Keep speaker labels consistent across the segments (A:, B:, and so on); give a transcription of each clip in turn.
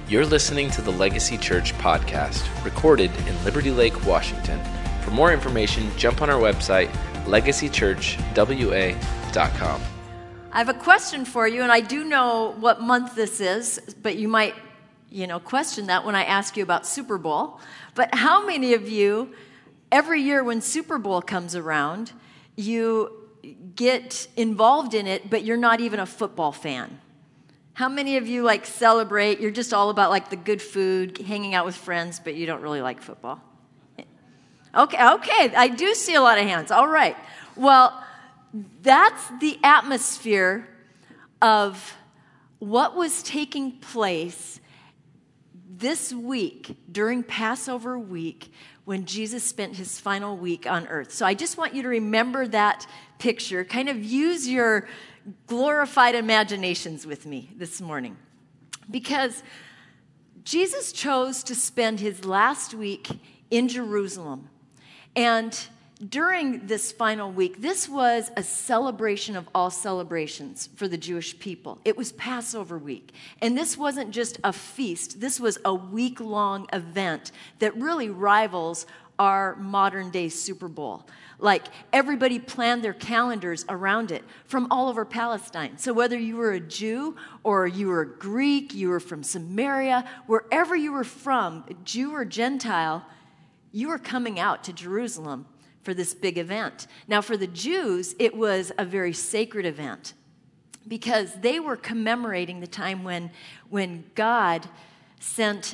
A: You're listening to the Legacy Church podcast, recorded in Liberty Lake, Washington. For more information, jump on our website, legacychurchwa.com.
B: I have a question for you, and I do know what month this is, but you might, question that when I ask you about Super Bowl. But how many of you, every year when Super Bowl comes around, you get involved in it, but you're not even a football fan? How many of you celebrate, you're just all about the good food, hanging out with friends, but you don't really like football? Okay, I do see a lot of hands. All right. Well, that's the atmosphere of what was taking place this week during Passover week when Jesus spent his final week on earth. So I just want you to remember that picture. Kind of use your glorified imaginations with me this morning. Because Jesus chose to spend his last week in Jerusalem. And during this final week, this was a celebration of all celebrations for the Jewish people. It was Passover week. And this wasn't just a feast. This was a week-long event that really rivals our modern-day Super Bowl. Everybody planned their calendars around it from all over Palestine. So whether you were a Jew or you were a Greek, you were from Samaria, wherever you were from, Jew or Gentile, you were coming out to Jerusalem for this big event. Now, for the Jews, it was a very sacred event because they were commemorating the time when God sent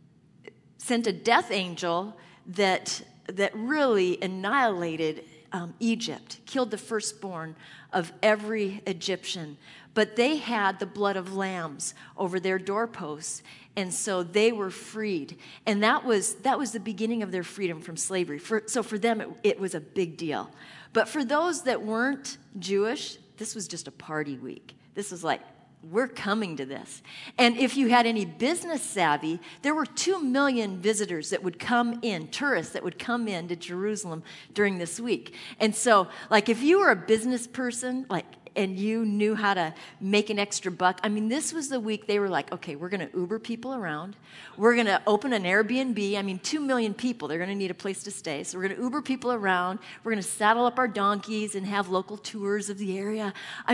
B: a death angel that really annihilated Egypt, killed the firstborn of every Egyptian. But they had the blood of lambs over their doorposts, and so they were freed. And that was the beginning of their freedom from slavery. So for them, it was a big deal. But for those that weren't Jewish, this was just a party week. This was we're coming to this. And if you had any business savvy, there were 2 million visitors that would come in, tourists that would come in to Jerusalem during this week. And so, if you were a business person, and you knew how to make an extra buck, this was the week they were okay, we're going to Uber people around. We're going to open an Airbnb. 2 million people, they're going to need a place to stay. So we're going to Uber people around. We're going to saddle up our donkeys and have local tours of the area.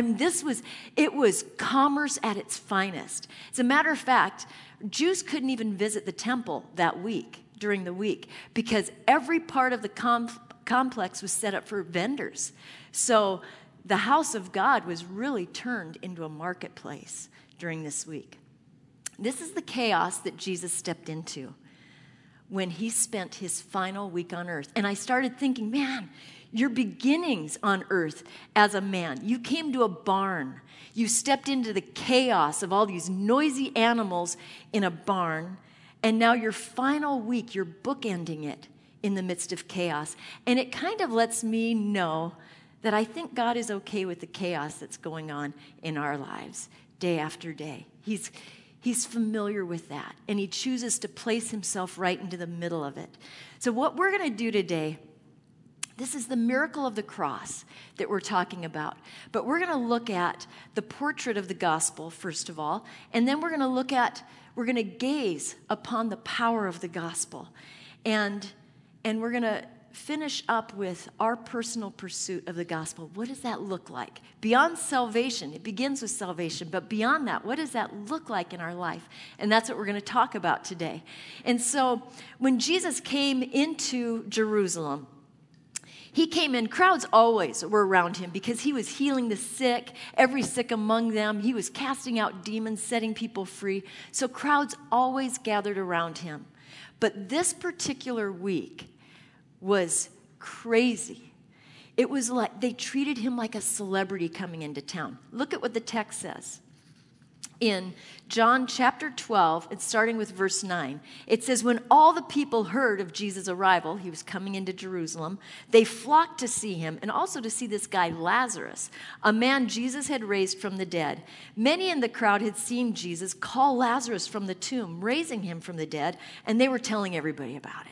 B: It was commerce at its finest. As a matter of fact, Jews couldn't even visit the temple that week, during the week, because every part of the complex was set up for vendors. So the house of God was really turned into a marketplace during this week. This is the chaos that Jesus stepped into when he spent his final week on earth. And I started thinking, man, your beginnings on earth as a man. You came to a barn. You stepped into the chaos of all these noisy animals in a barn. And now your final week, you're bookending it in the midst of chaos. And it kind of lets me know that I think God is okay with the chaos that's going on in our lives day after day. He's familiar with that, and he chooses to place himself right into the middle of it. So what we're going to do today, this is the miracle of the cross that we're talking about. But we're going to look at the portrait of the gospel, first of all, and then we're going to gaze upon the power of the gospel. And we're going to finish up with our personal pursuit of the gospel. What does that look like? Beyond salvation, it begins with salvation, but beyond that, what does that look like in our life? And that's what we're going to talk about today. And so when Jesus came into Jerusalem, he came in, crowds always were around him because he was healing the sick, every sick among them. He was casting out demons, setting people free. So crowds always gathered around him. But this particular week was crazy. It was they treated him like a celebrity coming into town. Look at what the text says. In John chapter 12, it's starting with verse 9. It says, when all the people heard of Jesus' arrival, he was coming into Jerusalem, they flocked to see him and also to see this guy Lazarus, a man Jesus had raised from the dead. Many in the crowd had seen Jesus call Lazarus from the tomb, raising him from the dead, and they were telling everybody about it.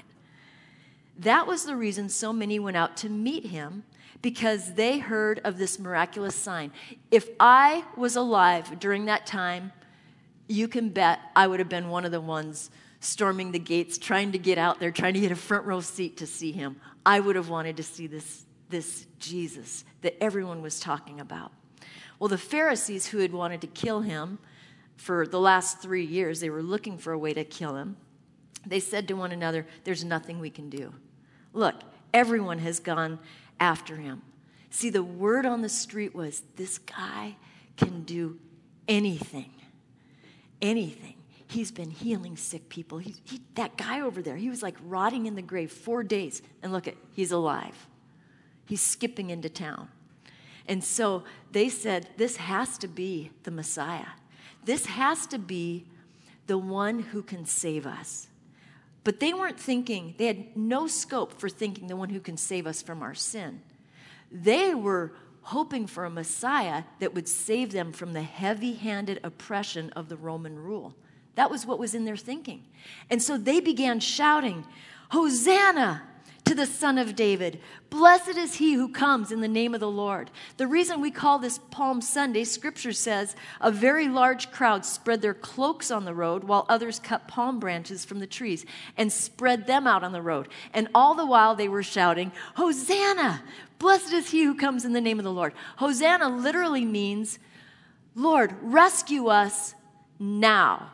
B: That was the reason so many went out to meet him, because they heard of this miraculous sign. If I was alive during that time, you can bet I would have been one of the ones storming the gates, trying to get out there, trying to get a front row seat to see him. I would have wanted to see this Jesus that everyone was talking about. Well, the Pharisees who had wanted to kill him for the last 3 years, they were looking for a way to kill him. They said to one another, there's nothing we can do. Look, everyone has gone after him. See, the word on the street was, this guy can do anything. Anything. He's been healing sick people. That guy over there, he was like rotting in the grave 4 days. And look, he's alive. He's skipping into town. And so they said, this has to be the Messiah. This has to be the one who can save us. But they weren't thinking, they had no scope for thinking the one who can save us from our sin. They were hoping for a Messiah that would save them from the heavy-handed oppression of the Roman rule. That was what was in their thinking. And so they began shouting, Hosanna to the Son of David. Blessed is he who comes in the name of the Lord. The reason we call this Palm Sunday, Scripture says, a very large crowd spread their cloaks on the road while others cut palm branches from the trees and spread them out on the road. And all the while they were shouting, Hosanna! Blessed is he who comes in the name of the Lord. Hosanna literally means, Lord, rescue us now.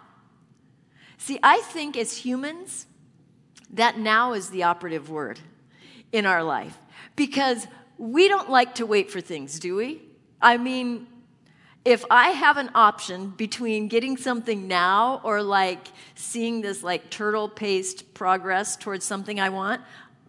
B: See, I think as humans, that now is the operative word in our life. Because we don't like to wait for things, do we? I mean, if I have an option between getting something now or like seeing this like turtle-paced progress towards something I want,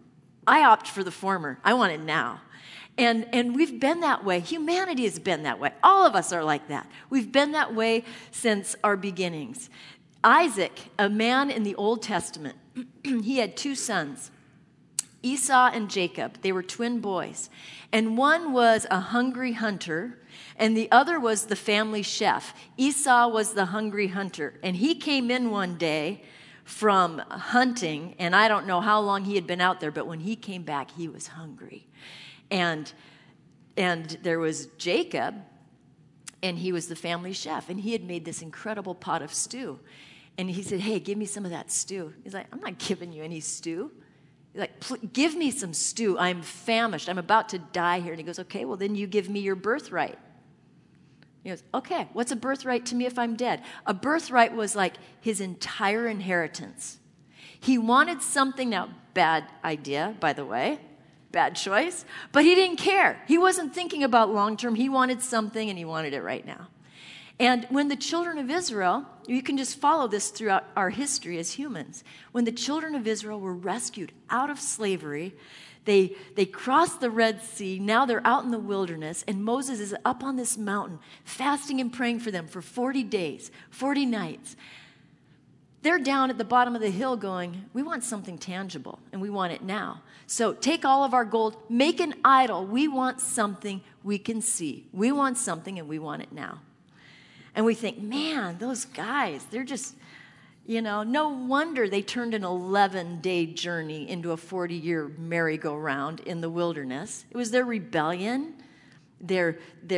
B: I opt for the former. I want it now. And we've been that way. Humanity has been that way. All of us are like that. We've been that way since our beginnings. Isaac, a man in the Old Testament, he had 2 sons, Esau and Jacob. They were twin boys. And one was a hungry hunter, and the other was the family chef. Esau was the hungry hunter. And he came in one day from hunting, and I don't know how long he had been out there, but when he came back, he was hungry. And there was Jacob, and he was the family chef, and he had made this incredible pot of stew. And he said, hey, give me some of that stew. He's like, I'm not giving you any stew. He's like, give me some stew. I'm famished. I'm about to die here. And he goes, okay, well, then you give me your birthright. He goes, okay, what's a birthright to me if I'm dead? A birthright was like his entire inheritance. He wanted something, now, bad idea, by the way, bad choice, but he didn't care. He wasn't thinking about long term. He wanted something, and he wanted it right now. And when the children of Israel, you can just follow this throughout our history as humans, when the children of Israel were rescued out of slavery, they crossed the Red Sea, now they're out in the wilderness, and Moses is up on this mountain, fasting and praying for them for 40 days, 40 nights. They're down at the bottom of the hill going, we want something tangible, and we want it now. So take all of our gold, make an idol. We want something we can see. We want something, and we want it now. And we think, man, those guys, they're just, no wonder they turned an 11-day journey into a 40-year merry-go-round in the wilderness. It was their rebellion, their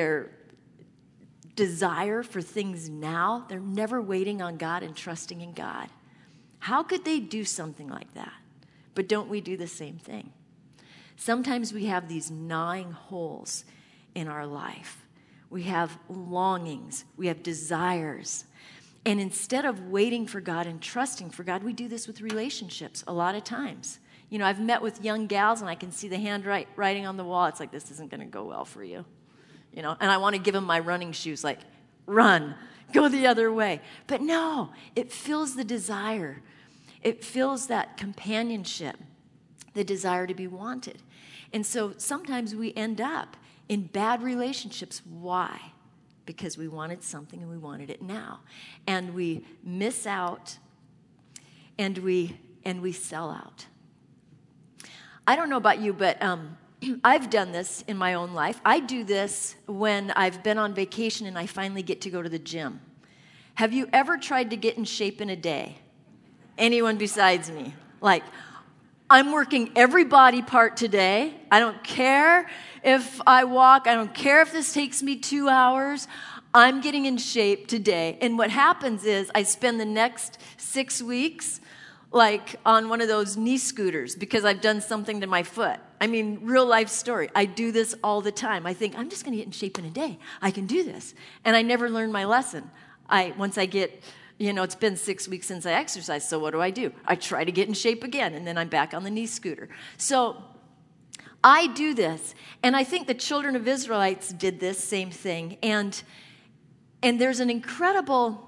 B: desire for things now. They're never waiting on God and trusting in God. How could they do something like that? But don't we do the same thing? Sometimes we have these gnawing holes in our life. We have longings. We have desires. And instead of waiting for God and trusting for God, we do this with relationships a lot of times. I've met with young gals, and I can see the handwriting on the wall. It's like, this isn't going to go well for you. And I want to give them my running shoes, like, run, go the other way. But no, it fills the desire. It fills that companionship, the desire to be wanted. And so sometimes we end up in bad relationships. Why? Because we wanted something and we wanted it now. And we miss out and we sell out. I don't know about you, but I've done this in my own life. I do this when I've been on vacation and I finally get to go to the gym. Have you ever tried to get in shape in a day? Anyone besides me? Like, I'm working every body part today. I don't care if I walk. I don't care if this takes me 2 hours. I'm getting in shape today. And what happens is I spend the next 6 weeks like on one of those knee scooters because I've done something to my foot. I mean, real life story. I do this all the time. I think, I'm just going to get in shape in a day. I can do this. And I never learn my lesson. Once I get, it's been 6 weeks since I exercised, so what do? I try to get in shape again, and then I'm back on the knee scooter. So I do this, and I think the children of Israelites did this same thing. And there's an incredible...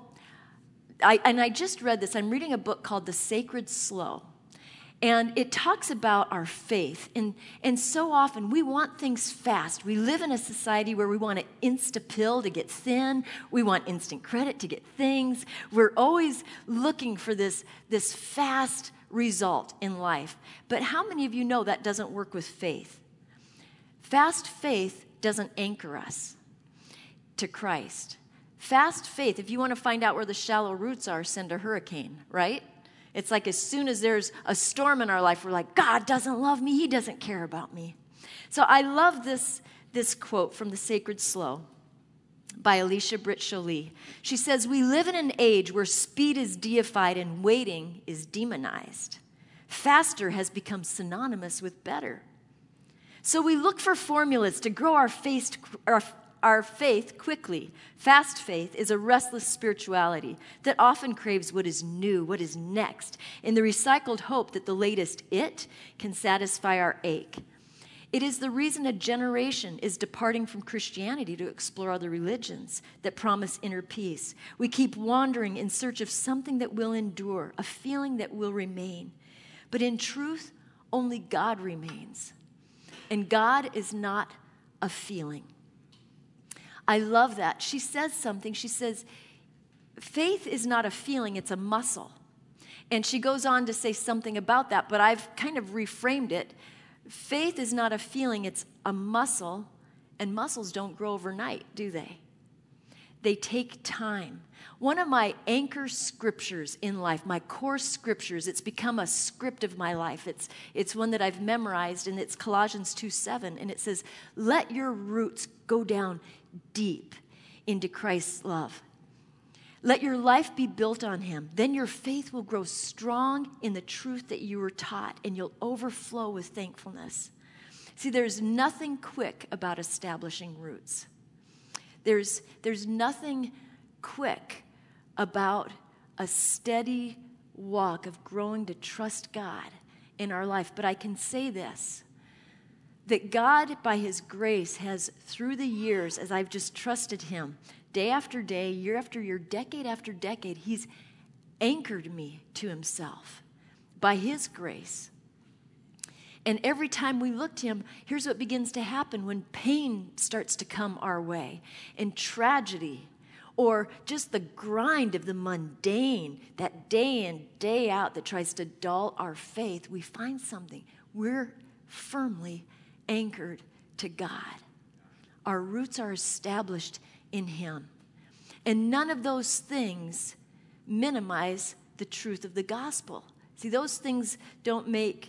B: I just read this. I'm reading a book called The Sacred Slow. And it talks about our faith. And so often we want things fast. We live in a society where we want an insta-pill to get thin. We want instant credit to get things. We're always looking for this fast result in life. But how many of you know that doesn't work with faith? Fast faith doesn't anchor us to Christ. Fast faith, if you want to find out where the shallow roots are, send a hurricane, right? It's like as soon as there's a storm in our life, we're like, God doesn't love me. He doesn't care about me. So I love this quote from The Sacred Slow by Alicia Britt Chole. She says, we live in an age where speed is deified and waiting is demonized. Faster has become synonymous with better. So we look for formulas to grow our faith quickly. Fast faith is a restless spirituality that often craves what is new, what is next, in the recycled hope that the latest it can satisfy our ache. It is the reason a generation is departing from Christianity to explore other religions that promise inner peace. We keep wandering in search of something that will endure, a feeling that will remain. But in truth, only God remains. And God is not a feeling. I love that. She says something. She says, faith is not a feeling, it's a muscle. And she goes on to say something about that, but I've kind of reframed it. Faith is not a feeling, it's a muscle, and muscles don't grow overnight, do they? They take time. One of my anchor scriptures in life, my core scriptures, it's become a script of my life. It's one that I've memorized, and it's Colossians 2:7, and it says, let your roots go down deep into Christ's love. Let your life be built on him. Then your faith will grow strong in the truth that you were taught, and you'll overflow with thankfulness. See, there's nothing quick about establishing roots. There's nothing quick about a steady walk of growing to trust God in our life. But I can say this, that God, by his grace, has, through the years, as I've just trusted him, day after day, year after year, decade after decade, he's anchored me to himself by his grace. And every time we look to him, here's what begins to happen when pain starts to come our way, and tragedy, or just the grind of the mundane, that day in, day out that tries to dull our faith, we find something. We're firmly anchored to God. Our roots are established in him. And none of those things minimize the truth of the gospel. See, those things don't make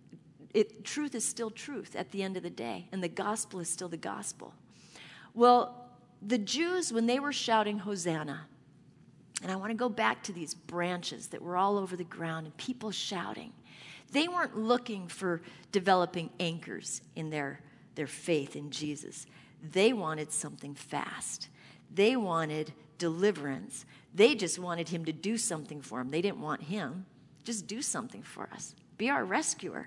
B: it, truth is still truth at the end of the day, and the gospel is still the gospel. Well, the Jews, when they were shouting Hosanna, and I want to go back to these branches that were all over the ground and people shouting, they weren't looking for developing anchors in their faith in Jesus. They wanted something fast. They wanted deliverance. They just wanted him to do something for them. They didn't want him. Just do something for us. Be our rescuer.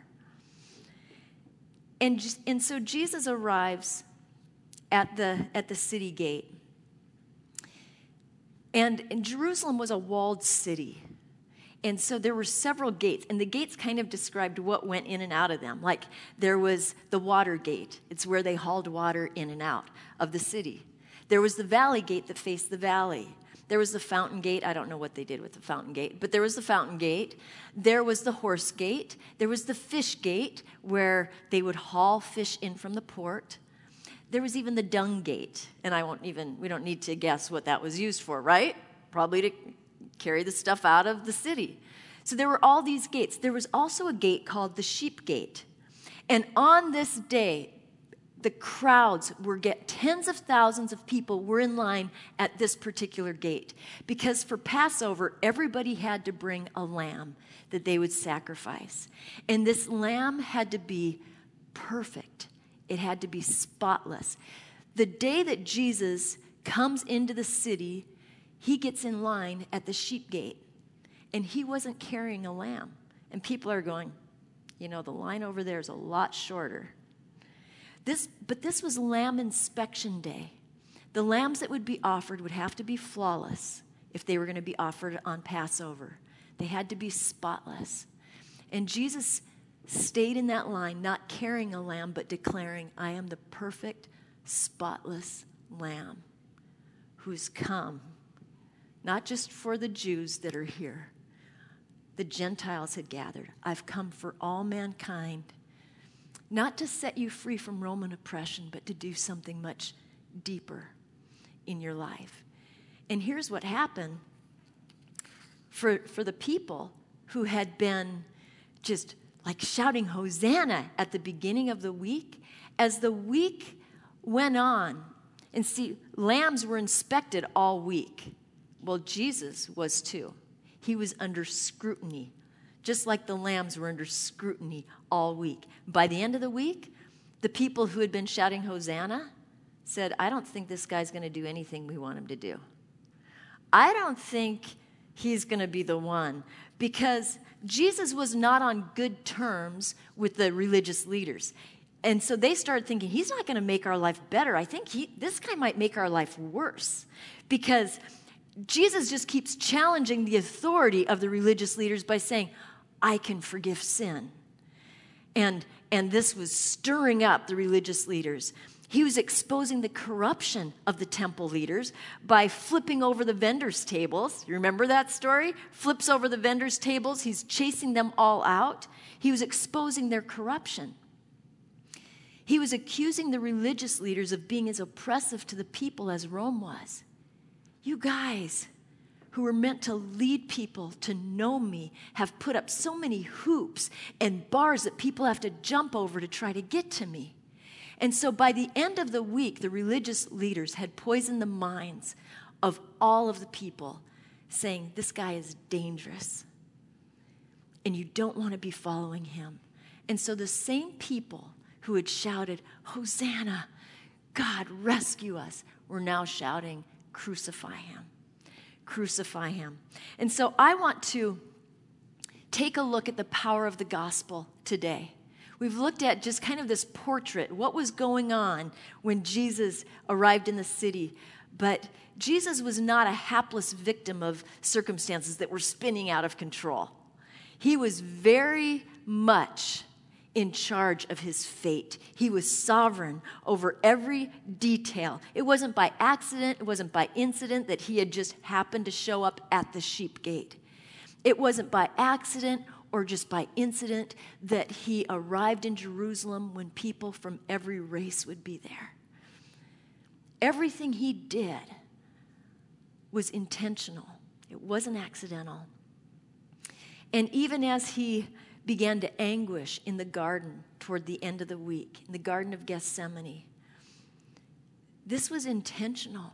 B: And so Jesus arrives at the city gate. And Jerusalem was a walled city. And so there were several gates, and the gates kind of described what went in and out of them. Like there was the water gate. It's where they hauled water in and out of the city. There was the valley gate that faced the valley. There was the fountain gate. I don't know what they did with the fountain gate, but there was the fountain gate. There was the horse gate. There was the fish gate where they would haul fish in from the port. There was even the dung gate, and we don't need to guess what that was used for, right? Probably to carry the stuff out of the city. So there were all these gates. There was also a gate called the sheep gate. And on this day, the crowds tens of thousands of people were in line at this particular gate. Because for Passover, everybody had to bring a lamb that they would sacrifice. And this lamb had to be perfect. It had to be spotless. The day that Jesus comes into the city, he gets in line at the sheep gate. And he wasn't carrying a lamb. And people are going, the line over there is a lot shorter. But this was lamb inspection day. The lambs that would be offered would have to be flawless if they were going to be offered on Passover. They had to be spotless. And Jesus stayed in that line, not carrying a lamb, but declaring, I am the perfect, spotless lamb who's come, not just for the Jews that are here. The Gentiles had gathered. I've come for all mankind, not to set you free from Roman oppression, but to do something much deeper in your life. And here's what happened for the people who had been just like shouting Hosanna at the beginning of the week. As the week went on, and see, lambs were inspected all week. Well, Jesus was too. He was under scrutiny, just like the lambs were under scrutiny all week. By the end of the week, the people who had been shouting Hosanna said, I don't think this guy's going to do anything we want him to do. I don't think he's going to be the one, because Jesus was not on good terms with the religious leaders. And so they started thinking, he's not going to make our life better. I think this guy might make our life worse, because Jesus just keeps challenging the authority of the religious leaders by saying, I can forgive sin. And this was stirring up the religious leaders. He was exposing the corruption of the temple leaders by flipping over the vendors' tables. You remember that story? Flips over the vendors' tables. He's chasing them all out. He was exposing their corruption. He was accusing the religious leaders of being as oppressive to the people as Rome was. You guys who were meant to lead people to know me have put up so many hoops and bars that people have to jump over to try to get to me. And so by the end of the week, the religious leaders had poisoned the minds of all of the people, saying, this guy is dangerous, and you don't want to be following him. And so the same people who had shouted, Hosanna, God rescue us, were now shouting, crucify him. Crucify him. And so I want to take a look at the power of the gospel today. We've looked at just kind of this portrait, what was going on when Jesus arrived in the city. But Jesus was not a hapless victim of circumstances that were spinning out of control. He was very much in charge of his fate. He was sovereign over every detail. It wasn't by accident, it wasn't by incident that he had just happened to show up at the sheep gate. It wasn't by accident or just by incident that he arrived in Jerusalem when people from every race would be there. Everything he did was intentional. It wasn't accidental. And even as he began to anguish in the garden toward the end of the week, in the Garden of Gethsemane, this was intentional.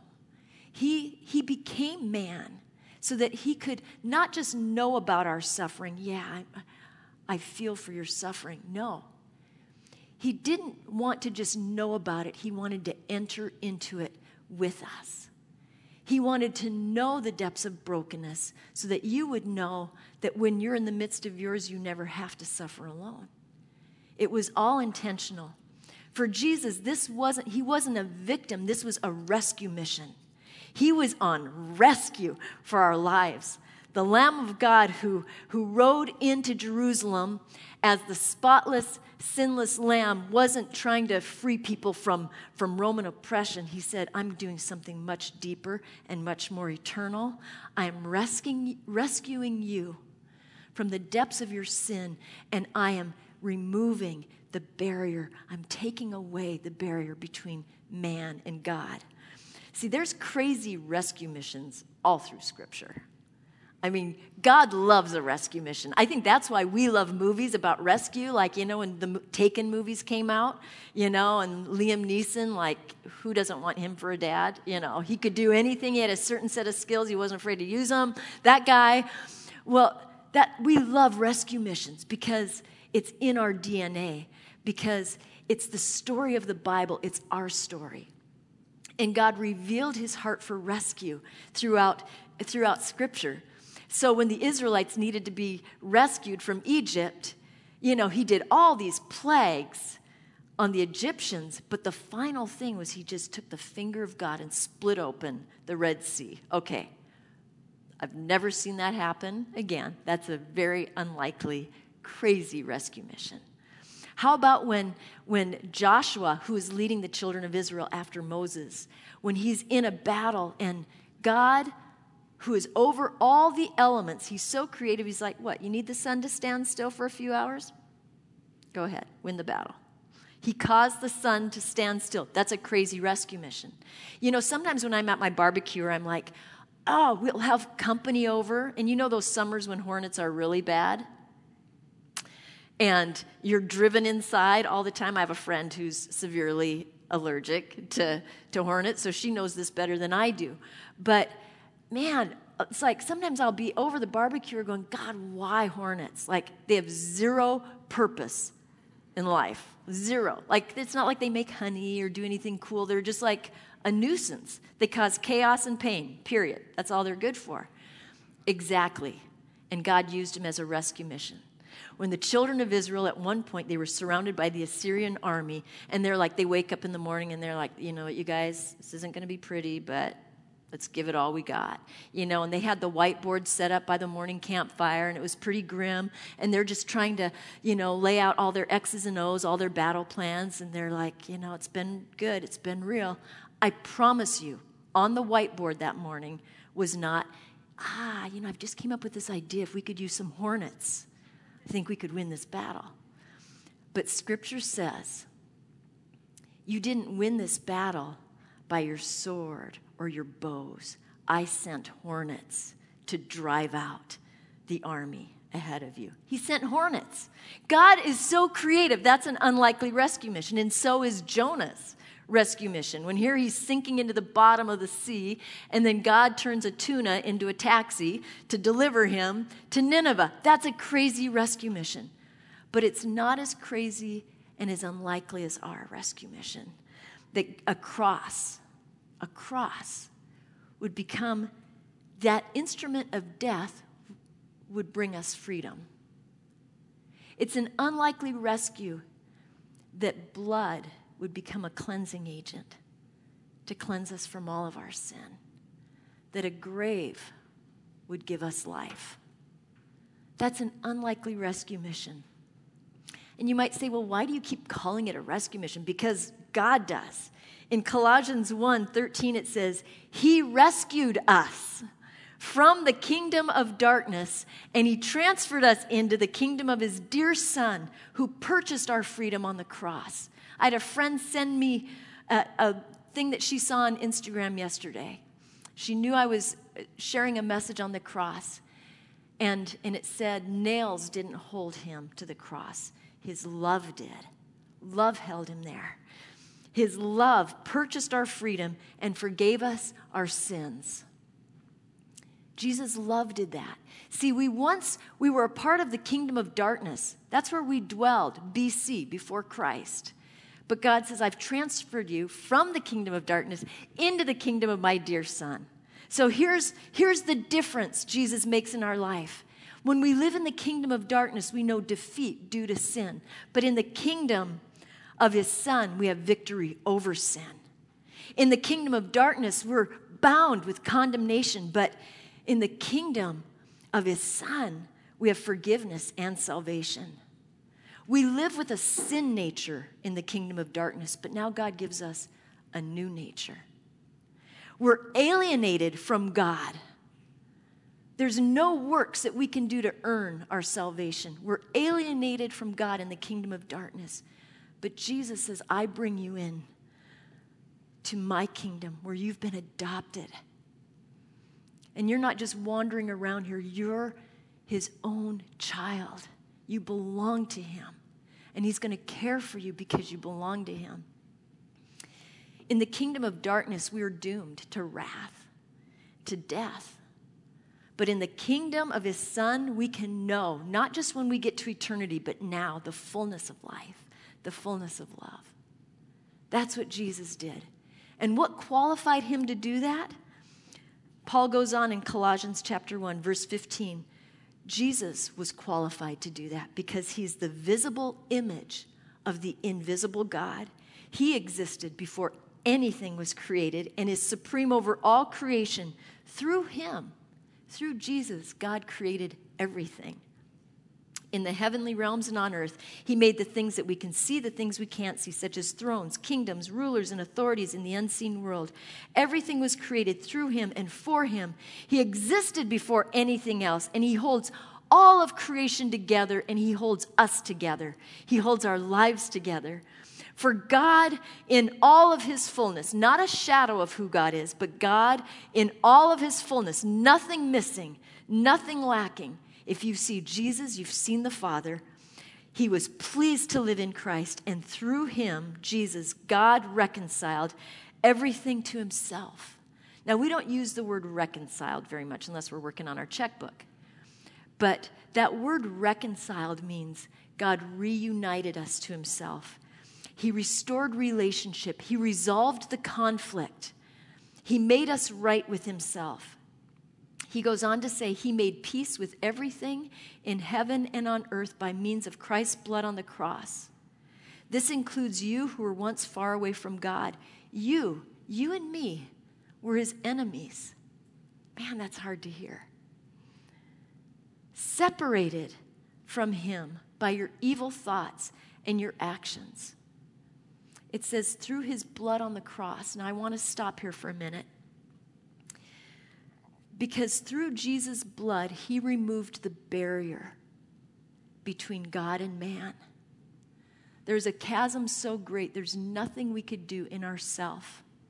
B: He became man so that he could not just know about our suffering. Yeah, I feel for your suffering. No. He didn't want to just know about it. He wanted to enter into it with us. He wanted to know the depths of brokenness so that you would know that when you're in the midst of yours, you never have to suffer alone. It was all intentional. For Jesus, he wasn't a victim. This was a rescue mission. He was on rescue for our lives. The Lamb of God who rode into Jerusalem as the spotless, sinless Lamb wasn't trying to free people from Roman oppression. He said, I'm doing something much deeper and much more eternal. I am rescuing you from the depths of your sin, and I am removing the barrier. I'm taking away the barrier between man and God. See, there's crazy rescue missions all through Scripture. I mean, God loves a rescue mission. I think that's why we love movies about rescue, like, when the Taken movies came out, and Liam Neeson, like, who doesn't want him for a dad? He could do anything. He had a certain set of skills. He wasn't afraid to use them. That guy, well, we love rescue missions because it's in our DNA, because it's the story of the Bible. It's our story. And God revealed his heart for rescue throughout Scripture. So when the Israelites needed to be rescued from Egypt, he did all these plagues on the Egyptians, but the final thing was he just took the finger of God and split open the Red Sea. Okay, I've never seen that happen again. That's a very unlikely, crazy rescue mission. How about when Joshua, who is leading the children of Israel after Moses, when he's in a battle and God, who is over all the elements, he's so creative, he's like, what, you need the sun to stand still for a few hours? Go ahead, win the battle. He caused the sun to stand still. That's a crazy rescue mission. Sometimes when I'm at my barbecue, I'm like, oh, we'll have company over. And those summers when hornets are really bad? And you're driven inside all the time. I have a friend who's severely allergic to hornets, so she knows this better than I do. But man, it's like sometimes I'll be over the barbecue going, God, why hornets? Like, they have zero purpose in life. Zero. Like, it's not like they make honey or do anything cool. They're just like a nuisance. They cause chaos and pain, period. That's all they're good for. Exactly. And God used them as a rescue mission. When the children of Israel, at one point, they were surrounded by the Assyrian army, and they wake up in the morning and they're like, you guys, this isn't going to be pretty, but let's give it all we got. And they had the whiteboard set up by the morning campfire, and it was pretty grim, and they're just trying to, lay out all their X's and O's, all their battle plans, and they're like, it's been good, it's been real. I promise you, on the whiteboard that morning was not, I've just came up with this idea, if we could use some hornets, I think we could win this battle. But Scripture says, you didn't win this battle by your sword or your bows. I sent hornets to drive out the army ahead of you. He sent hornets. God is so creative. That's an unlikely rescue mission. And so is Jonah's rescue mission. When here he's sinking into the bottom of the sea, and then God turns a tuna into a taxi to deliver him to Nineveh. That's a crazy rescue mission. But it's not as crazy and as unlikely as our rescue mission. That a cross would become that instrument of death would bring us freedom. It's an unlikely rescue that blood would become a cleansing agent to cleanse us from all of our sin. That a grave would give us life. That's an unlikely rescue mission. And you might say, well, why do you keep calling it a rescue mission? Because God does. In Colossians 1:13, it says, He rescued us from the kingdom of darkness, and He transferred us into the kingdom of His dear Son, who purchased our freedom on the cross. I had a friend send me a thing that she saw on Instagram yesterday. She knew I was sharing a message on the cross, and it said, nails didn't hold Him to the cross. His love did. Love held Him there. His love purchased our freedom and forgave us our sins. Jesus' love did that. See, we were a part of the kingdom of darkness. That's where we dwelled, BC, before Christ. But God says, I've transferred you from the kingdom of darkness into the kingdom of my dear Son. So here's the difference Jesus makes in our life. When we live in the kingdom of darkness, we know defeat due to sin. But in the kingdom of His Son, we have victory over sin. In the kingdom of darkness, we're bound with condemnation. But in the kingdom of His Son, we have forgiveness and salvation. We live with a sin nature in the kingdom of darkness, but now God gives us a new nature. We're alienated from God. There's no works that we can do to earn our salvation. We're alienated from God in the kingdom of darkness. But Jesus says, I bring you in to my kingdom where you've been adopted. And you're not just wandering around here. You're his own child. You belong to him. And he's going to care for you because you belong to him. In the kingdom of darkness, we are doomed to wrath, to death. But in the kingdom of his Son, we can know, not just when we get to eternity, but now, the fullness of life, the fullness of love. That's what Jesus did. And what qualified him to do that? Paul goes on in Colossians chapter 1, verse 15. Jesus was qualified to do that because he's the visible image of the invisible God. He existed before anything was created and is supreme over all creation. Through him, through Jesus, God created everything. In the heavenly realms and on earth, he made the things that we can see, the things we can't see, such as thrones, kingdoms, rulers, and authorities in the unseen world. Everything was created through him and for him. He existed before anything else, and he holds all of creation together, and he holds us together. He holds our lives together. For God, in all of his fullness, not a shadow of who God is, but God in all of his fullness, nothing missing, nothing lacking. If you see Jesus, you've seen the Father. He was pleased to live in Christ, and through him, Jesus, God reconciled everything to himself. Now, we don't use the word reconciled very much unless we're working on our checkbook. But that word reconciled means God reunited us to himself. He restored relationship. He resolved the conflict. He made us right with himself. He goes on to say he made peace with everything in heaven and on earth by means of Christ's blood on the cross. This includes you who were once far away from God. You and me were his enemies. Man, that's hard to hear. Separated from him by your evil thoughts and your actions. It says through his blood on the cross. Now I want to stop here for a minute. Because through Jesus' blood, he removed the barrier between God and man. There's a chasm so great, there's nothing we could do in ourselves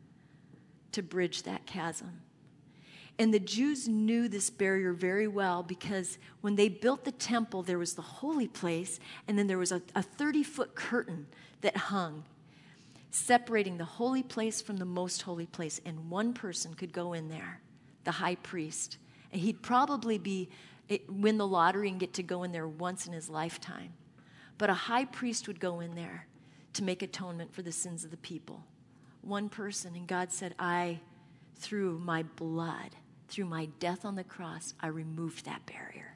B: to bridge that chasm. And the Jews knew this barrier very well because when they built the temple, there was the holy place, and then there was a 30-foot curtain that hung, separating the holy place from the most holy place, and one person could go in there. The high priest. And he'd probably win the lottery and get to go in there once in his lifetime. But a high priest would go in there to make atonement for the sins of the people. One person. And God said, through my blood, through my death on the cross, I removed that barrier.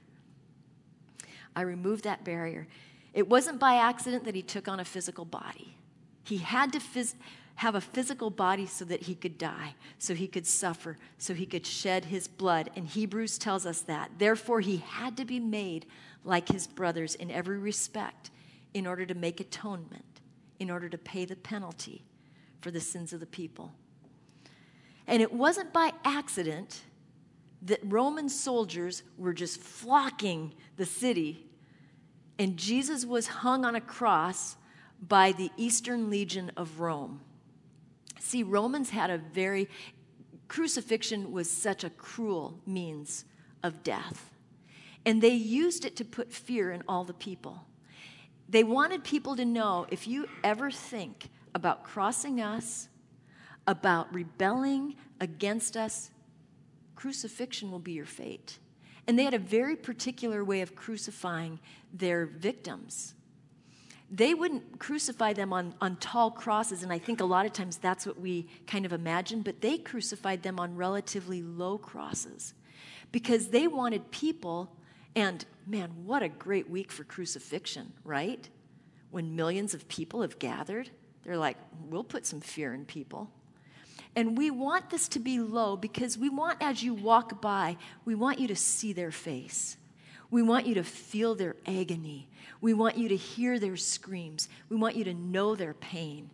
B: I removed that barrier. It wasn't by accident that he took on a physical body. He had to have a physical body so that he could die, so he could suffer, so he could shed his blood. And Hebrews tells us that. Therefore, he had to be made like his brothers in every respect in order to make atonement, in order to pay the penalty for the sins of the people. And it wasn't by accident that Roman soldiers were just flocking the city, and Jesus was hung on a cross by the Eastern Legion of Rome. See, Romans had crucifixion was such a cruel means of death. And they used it to put fear in all the people. They wanted people to know, if you ever think about crossing us, about rebelling against us, crucifixion will be your fate. And they had a very particular way of crucifying their victims. They wouldn't crucify them on tall crosses, and I think a lot of times that's what we kind of imagine, but they crucified them on relatively low crosses because they wanted people, and man, what a great week for crucifixion, right? When millions of people have gathered, they're like, we'll put some fear in people. And we want this to be low because we want, as you walk by, we want you to see their face. We want you to feel their agony. We want you to hear their screams. We want you to know their pain.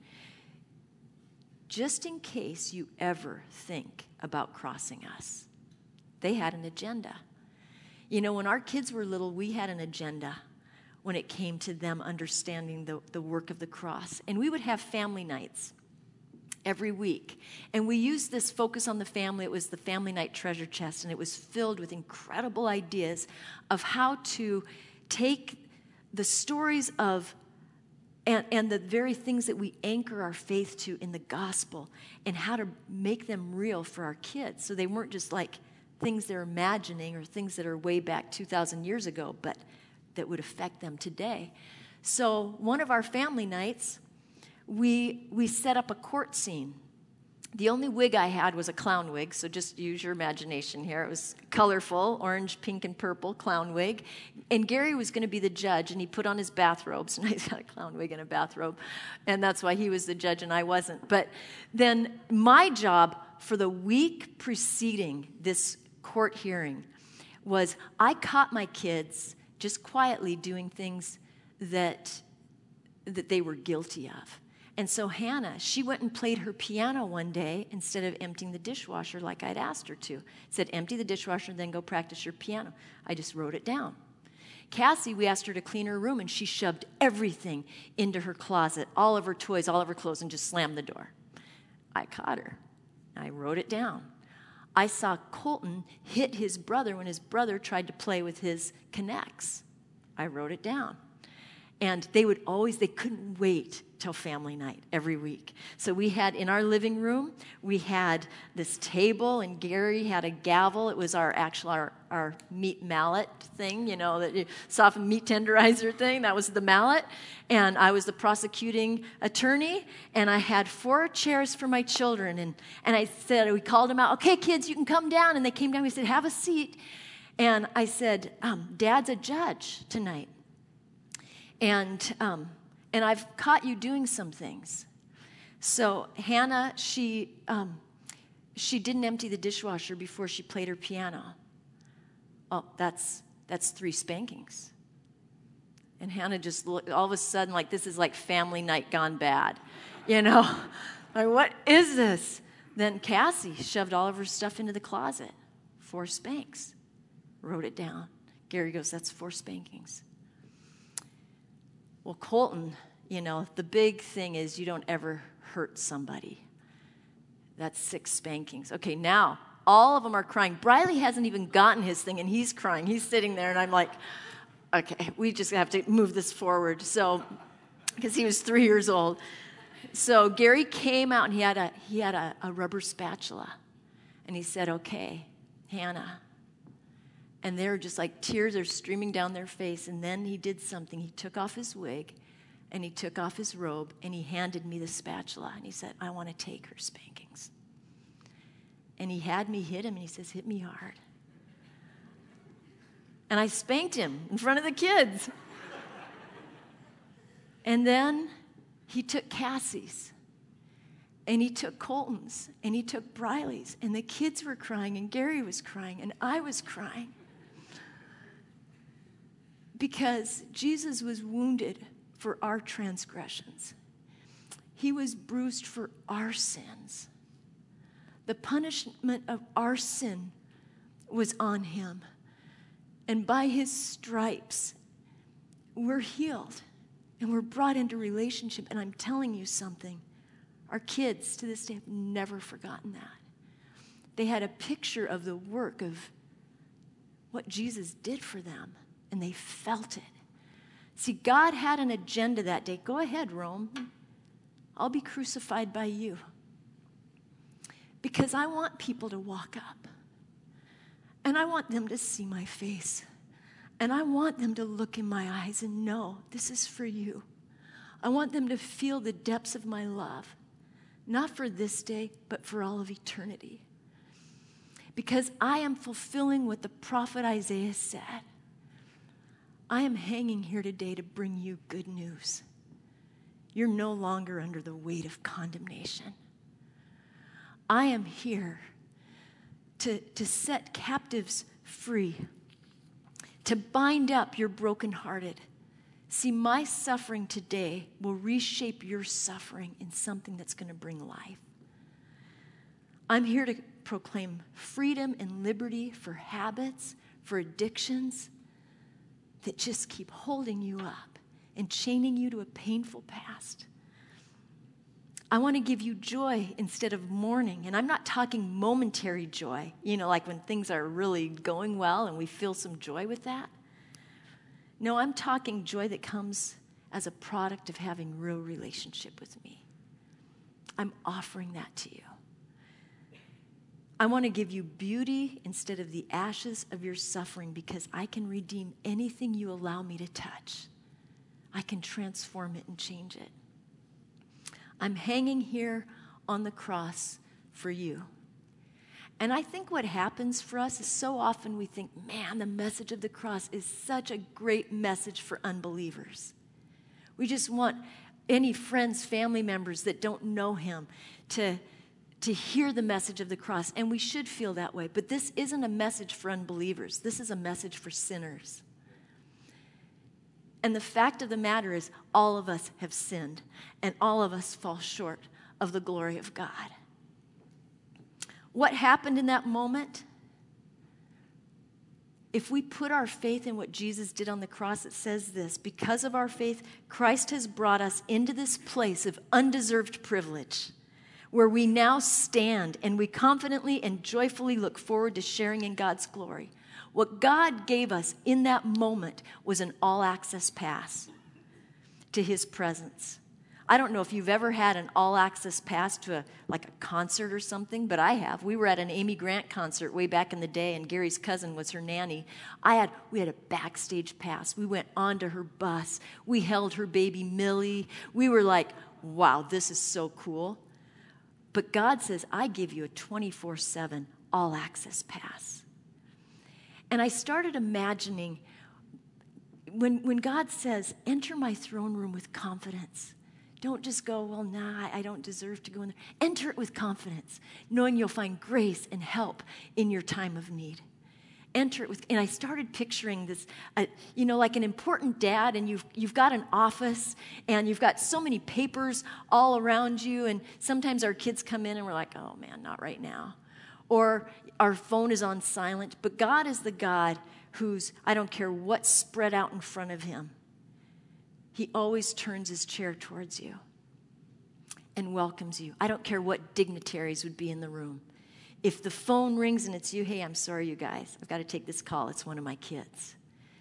B: Just in case you ever think about crossing us. They had an agenda. You know, when our kids were little, we had an agenda when it came to them understanding the work of the cross. And we would have family nights. every week. And we used this focus on the family. It was the Family Night Treasure Chest, and it was filled with incredible ideas of how to take the stories of and the very things that we anchor our faith to in the gospel and how to make them real for our kids. So they weren't just like things they're imagining or things that are way back 2,000 years ago, but that would affect them today. So one of our family nights, we set up a court scene. The only wig I had was a clown wig, so just use your imagination here. It was colorful, orange, pink, and purple clown wig. And Gary was going to be the judge, and he put on his bathrobe. So now he's got a clown wig and a bathrobe, and that's why he was the judge and I wasn't. But then my job for the week preceding this court hearing was I caught my kids just quietly doing things that they were guilty of. And so Hannah, she went and played her piano one day instead of emptying the dishwasher like I'd asked her to. It said, empty the dishwasher, then go practice your piano. I just wrote it down. Cassie, we asked her to clean her room, and she shoved everything into her closet, all of her toys, all of her clothes, and just slammed the door. I caught her. I wrote it down. I saw Colton hit his brother when his brother tried to play with his K'NEX. I wrote it down. And they couldn't wait till family night every week. So we had, in our living room, we had this table, and Gary had a gavel. It was our meat mallet thing, that softened meat tenderizer thing. That was the mallet. And I was the prosecuting attorney, and I had 4 chairs for my children. And I said, we called them out, okay, kids, you can come down. And they came down. We said, have a seat. And I said, Dad's a judge tonight. And I've caught you doing some things. So Hannah, she didn't empty the dishwasher before she played her piano. Oh, that's 3 spankings. And Hannah just looked, all of a sudden, like this is like family night gone bad. Like, what is this? Then Cassie shoved all of her stuff into the closet. 4 spanks. Wrote it down. Gary goes, that's 4 spankings. Well, Colton, the big thing is you don't ever hurt somebody. That's 6 spankings. Okay, now, all of them are crying. Briley hasn't even gotten his thing, and he's crying. He's sitting there, and I'm like, okay, we just have to move this forward. So, because he was 3 years old. So Gary came out, and he had a rubber spatula. And he said, okay, Hannah. And they're just like tears are streaming down their face. And then he did something. He took off his wig, and he took off his robe, and he handed me the spatula. And he said, I want to take her spankings. And he had me hit him, and he says, hit me hard. And I spanked him in front of the kids. And then he took Cassie's, and he took Colton's, and he took Briley's. And the kids were crying, and Gary was crying, and I was crying. Because Jesus was wounded for our transgressions. He was bruised for our sins. The punishment of our sin was on him. And by his stripes, we're healed. And we're brought into relationship. And I'm telling you something. Our kids to this day have never forgotten that. They had a picture of the work of what Jesus did for them. And they felt it. See, God had an agenda that day. Go ahead, Rome. I'll be crucified by you. Because I want people to walk up. And I want them to see my face. And I want them to look in my eyes and know this is for you. I want them to feel the depths of my love. Not for this day, but for all of eternity. Because I am fulfilling what the prophet Isaiah said. I am hanging here today to bring you good news. You're no longer under the weight of condemnation. I am here to set captives free, to bind up your brokenhearted. See, my suffering today will reshape your suffering in something that's going to bring life. I'm here to proclaim freedom and liberty for habits, for addictions, that just keep holding you up and chaining you to a painful past. I want to give you joy instead of mourning. And I'm not talking momentary joy, like when things are really going well and we feel some joy with that. No, I'm talking joy that comes as a product of having real relationship with me. I'm offering that to you. I want to give you beauty instead of the ashes of your suffering because I can redeem anything you allow me to touch. I can transform it and change it. I'm hanging here on the cross for you. And I think what happens for us is so often we think, man, the message of the cross is such a great message for unbelievers. We just want any friends, family members that don't know him to hear the message of the cross. And we should feel that way. But this isn't a message for unbelievers. This is a message for sinners. And the fact of the matter is, all of us have sinned, and all of us fall short of the glory of God. What happened in that moment? If we put our faith in what Jesus did on the cross, it says this: because of our faith, Christ has brought us into this place of undeserved privilege, where we now stand and we confidently and joyfully look forward to sharing in God's glory. What God gave us in that moment was an all-access pass to his presence. I don't know if you've ever had an all-access pass to a concert or something, but I have. We were at an Amy Grant concert way back in the day, and Gary's cousin was her nanny. We had a backstage pass. We went onto her bus. We held her baby Millie. We were like, wow, this is so cool. But God says, I give you a 24/7 all-access pass. And I started imagining when God says, enter my throne room with confidence. Don't just go, well, nah, I don't deserve to go in there. Enter it with confidence, knowing you'll find grace and help in your time of need. Enter it with, and I started picturing this, like an important dad, and you've got an office, and you've got so many papers all around you, and sometimes our kids come in and we're like, oh man, not right now. Or our phone is on silent, but God is the God who's, I don't care what's spread out in front of him, he always turns his chair towards you and welcomes you. I don't care what dignitaries would be in the room. If the phone rings and it's you, hey, I'm sorry, you guys, I've got to take this call. It's one of my kids.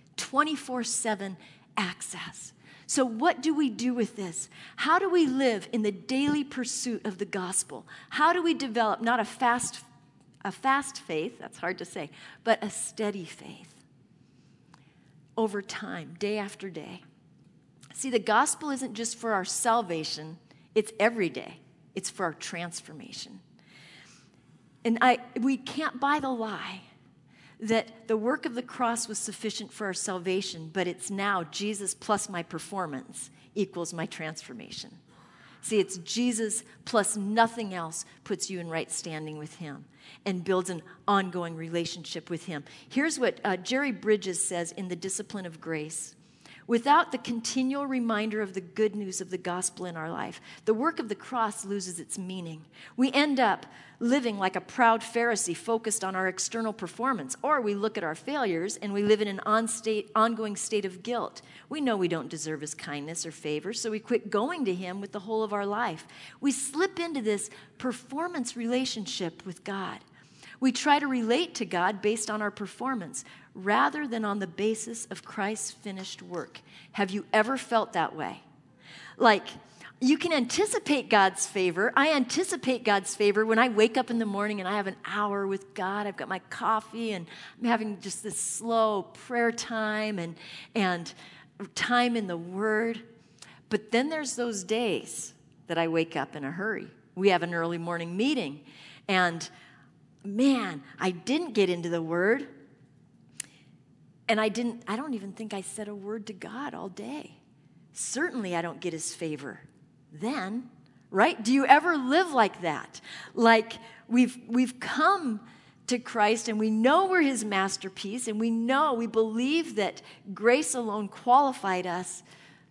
B: 24/7 access. So what do we do with this? How do we live in the daily pursuit of the gospel? How do we develop not a fast faith, that's hard to say, but a steady faith over time, day after day? See, the gospel isn't just for our salvation, it's every day. It's for our transformation. And we can't buy the lie that the work of the cross was sufficient for our salvation, but it's now Jesus plus my performance equals my transformation. See, it's Jesus plus nothing else puts you in right standing with him and builds an ongoing relationship with him. Here's what Jerry Bridges says in The Discipline of Grace. Without the continual reminder of the good news of the gospel in our life, the work of the cross loses its meaning. We end up living like a proud Pharisee focused on our external performance, or we look at our failures and we live in an ongoing state of guilt. We know we don't deserve his kindness or favor, so we quit going to him with the whole of our life. We slip into this performance relationship with God. We try to relate to God based on our performance rather than on the basis of Christ's finished work. Have you ever felt that way? Like, you can anticipate God's favor. I anticipate God's favor when I wake up in the morning and I have an hour with God. I've got my coffee and I'm having just this slow prayer time and time in the Word. But then there's those days that I wake up in a hurry. We have an early morning meeting and man, I didn't get into the Word. And I don't even think I said a word to God all day. Certainly I don't get his favor then, right? Do you ever live like that? Like we've come to Christ and we know we're his masterpiece and we believe that grace alone qualified us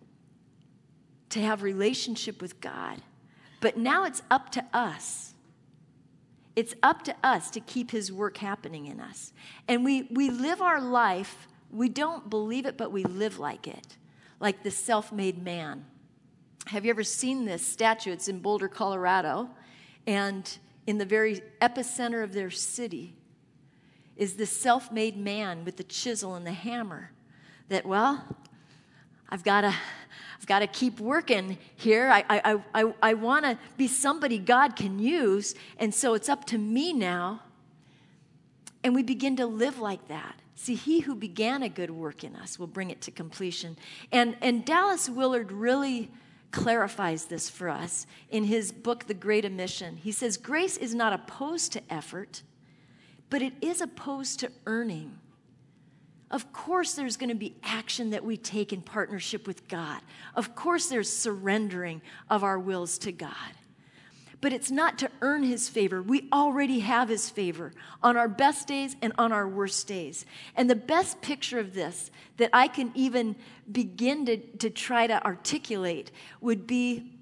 B: to have relationship with God. But now it's up to us. It's up to us to keep his work happening in us. And we live our life, we don't believe it, but we live like it, like the self-made man. Have you ever seen this statue? It's in Boulder, Colorado, and in the very epicenter of their city is this self-made man with the chisel and the hammer that, well, I've got to keep working here. I want to be somebody God can use, and so it's up to me now. And we begin to live like that. See, he who began a good work in us will bring it to completion. And Dallas Willard really clarifies this for us in his book, The Great Omission. He says, grace is not opposed to effort, but it is opposed to earning. Of course, there's going to be action that we take in partnership with God. Of course, there's surrendering of our wills to God. But it's not to earn his favor. We already have his favor on our best days and on our worst days. And the best picture of this that I can even begin to try to articulate would be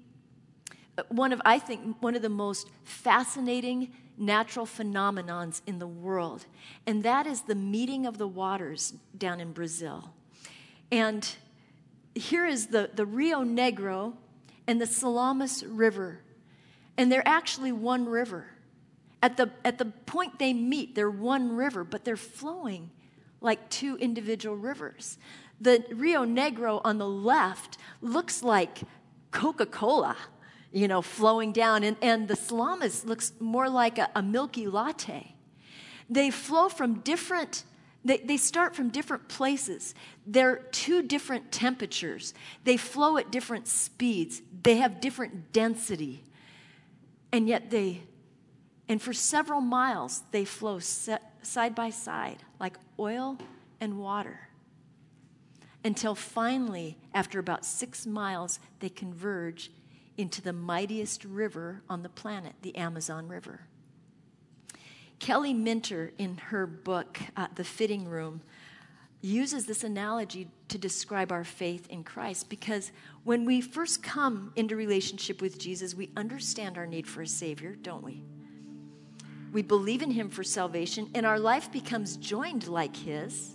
B: I think, one of the most fascinating natural phenomenons in the world. And that is the meeting of the waters down in Brazil. And here is the Rio Negro and the Salamis River. And they're actually one river. At the point they meet, they're one river, but they're flowing like two individual rivers. The Rio Negro on the left looks like Coca-Cola, flowing down, and the Salamis looks more like a milky latte. They flow from different, they start from different places. They're two different temperatures. They flow at different speeds. They have different density. And yet and for several miles, they flow side by side like oil and water. Until finally, after about 6 miles, they converge into the mightiest river on the planet, the Amazon River. Kelly Minter, in her book, The Fitting Room, uses this analogy to describe our faith in Christ, because when we first come into relationship with Jesus, we understand our need for a Savior, don't we? We believe in him for salvation, and our life becomes joined like his,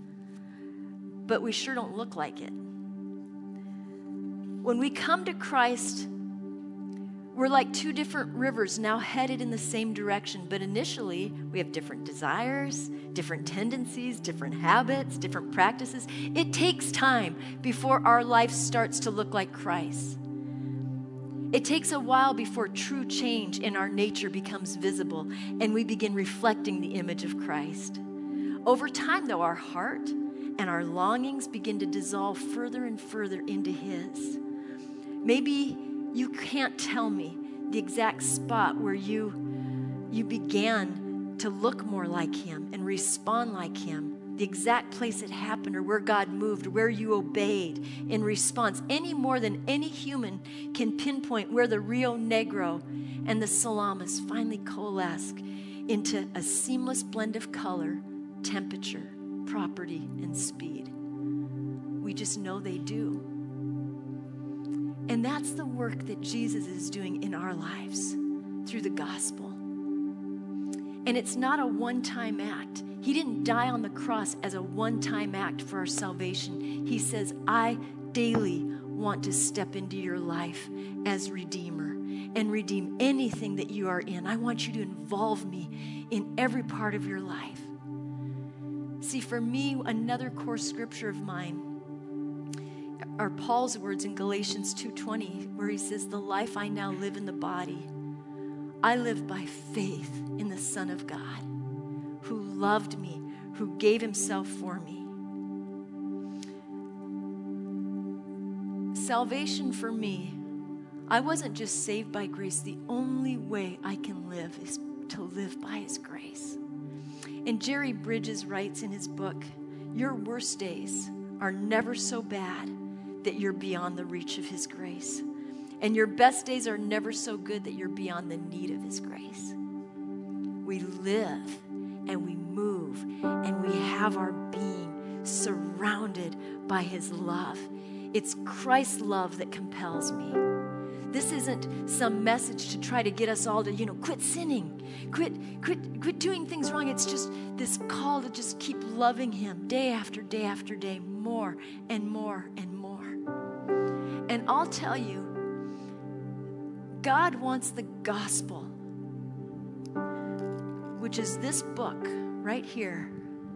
B: but we sure don't look like it. When we come to Christ, we're like two different rivers now headed in the same direction, but initially we have different desires, different tendencies, different habits, different practices. It takes time before our life starts to look like Christ. It takes a while before true change in our nature becomes visible and we begin reflecting the image of Christ. Over time, though, our heart and our longings begin to dissolve further and further into his. Maybe you can't tell me the exact spot where you began to look more like him and respond like him, the exact place it happened or where God moved, or where you obeyed in response, any more than any human can pinpoint where the Rio Negro and the Salamis finally coalesce into a seamless blend of color, temperature, property, and speed. We just know they do. And that's the work that Jesus is doing in our lives through the gospel. And it's not a one-time act. He didn't die on the cross as a one-time act for our salvation. He says, I daily want to step into your life as Redeemer and redeem anything that you are in. I want you to involve me in every part of your life. See, for me, another core scripture of mine are Paul's words in Galatians 2:20, where he says, the life I now live in the body, I live by faith in the Son of God, who loved me, who gave himself for me. Salvation for me, I wasn't just saved by grace. The only way I can live is to live by his grace. And Jerry Bridges writes in his book, your worst days are never so bad that you're beyond the reach of his grace. And your best days are never so good that you're beyond the need of his grace. We live and we move and we have our being surrounded by his love. It's Christ's love that compels me. This isn't some message to try to get us all to, quit sinning, quit doing things wrong. It's just this call to just keep loving him day after day after day, more and more and more. And I'll tell you, God wants the gospel, which is this book right here,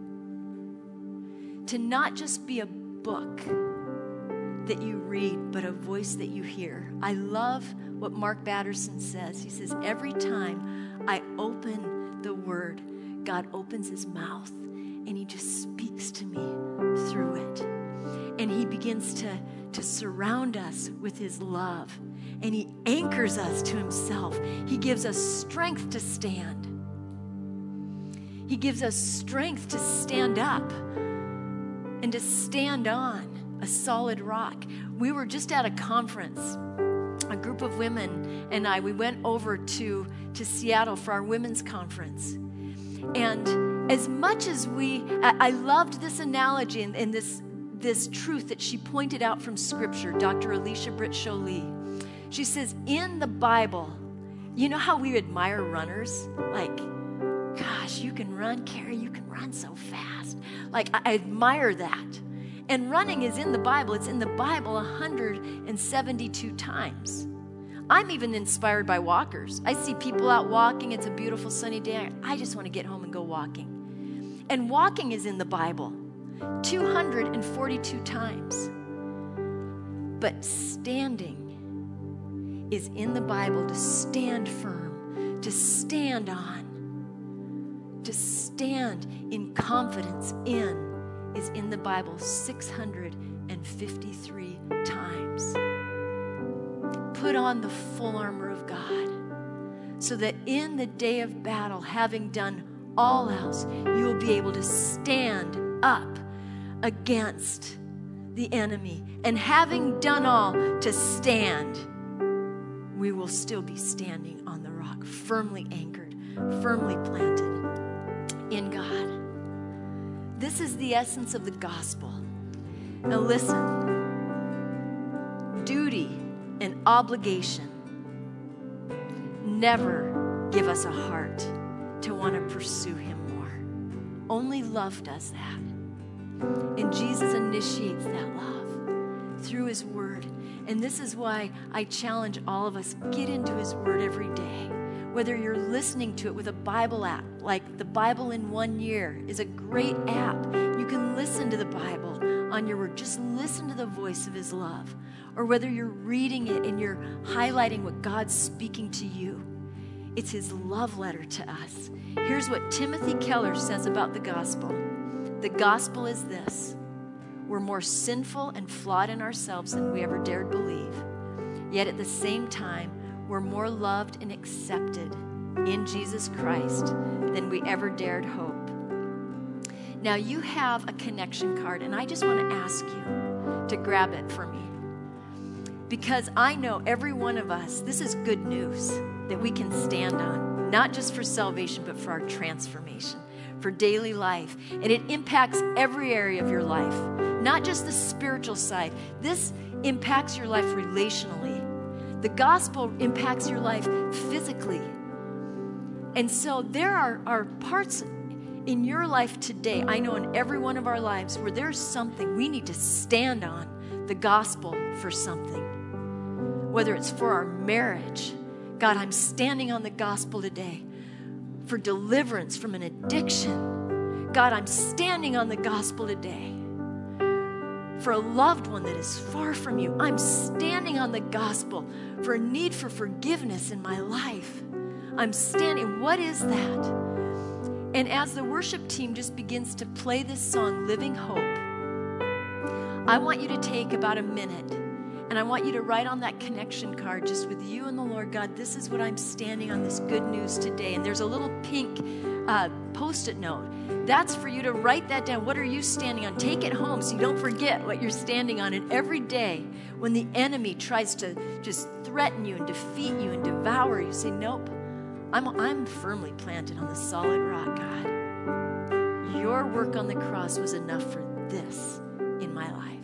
B: to not just be a book that you read, but a voice that you hear. I love what Mark Batterson says. He says, every time I open the Word, God opens his mouth and he just speaks to me through it. And he begins to surround us with his love. And he anchors us to himself. He gives us strength to stand. He gives us strength to stand up and to stand on a solid rock. We were just at a conference, a group of women and I, we went over to Seattle for our women's conference. And as much as I loved this analogy and this truth that she pointed out from Scripture, Dr. Alicia Britt Jolie. She says, in the Bible, you know how we admire runners? Like, gosh, you can run, Carrie, you can run so fast. Like, I admire that. And running is in the Bible. It's in the Bible 172 times. I'm even inspired by walkers. I see people out walking. It's a beautiful sunny day. I just want to get home and go walking. And walking is in the Bible 242 times. But standing is in the Bible to stand firm, to stand on, to stand in confidence in, is in the Bible 653 times. Put on the full armor of God so that in the day of battle, having done all else, you will be able to stand up against the enemy. And having done all to stand, we will still be standing on the rock, firmly anchored, firmly planted in God. This is the essence of the gospel. Now listen, duty and obligation never give us a heart to want to pursue him more. Only love does that. And Jesus initiates that love through his word. And this is why I challenge all of us, get into his word every day. Whether you're listening to it with a Bible app, like the Bible in 1 Year is a great app. You can listen to the Bible on your word. Just listen to the voice of his love. Or whether you're reading it and you're highlighting what God's speaking to you. It's his love letter to us. Here's what Timothy Keller says about the gospel. The gospel is this: we're more sinful and flawed in ourselves than we ever dared believe. Yet at the same time, we're more loved and accepted in Jesus Christ than we ever dared hope. Now you have a connection card, and I just want to ask you to grab it for me. Because I know every one of us, this is good news that we can stand on, not just for salvation, but for our transformation, for daily life. And it impacts every area of your life, not just the spiritual side. This impacts your life relationally. The gospel impacts your life physically. And so there are parts in your life today, I know in every one of our lives, where there's something we need to stand on the gospel for something. Whether it's for our marriage, God, I'm standing on the gospel today. For deliverance from an addiction, God, I'm standing on the gospel today. For a loved one that is far from you, I'm standing on the gospel. For a need for forgiveness in my life, I'm standing. What is that? And as the worship team just begins to play this song, Living Hope, I want you to take about a minute and I want you to write on that connection card, just with you and the Lord, God, this is what I'm standing on, this good news today. And there's a little pink Post-it note. That's for you to write that down. What are you standing on? Take it home so you don't forget what you're standing on. And every day when the enemy tries to just threaten you and defeat you and devour you, say, nope, I'm firmly planted on the solid rock, God. Your work on the cross was enough for this in my life.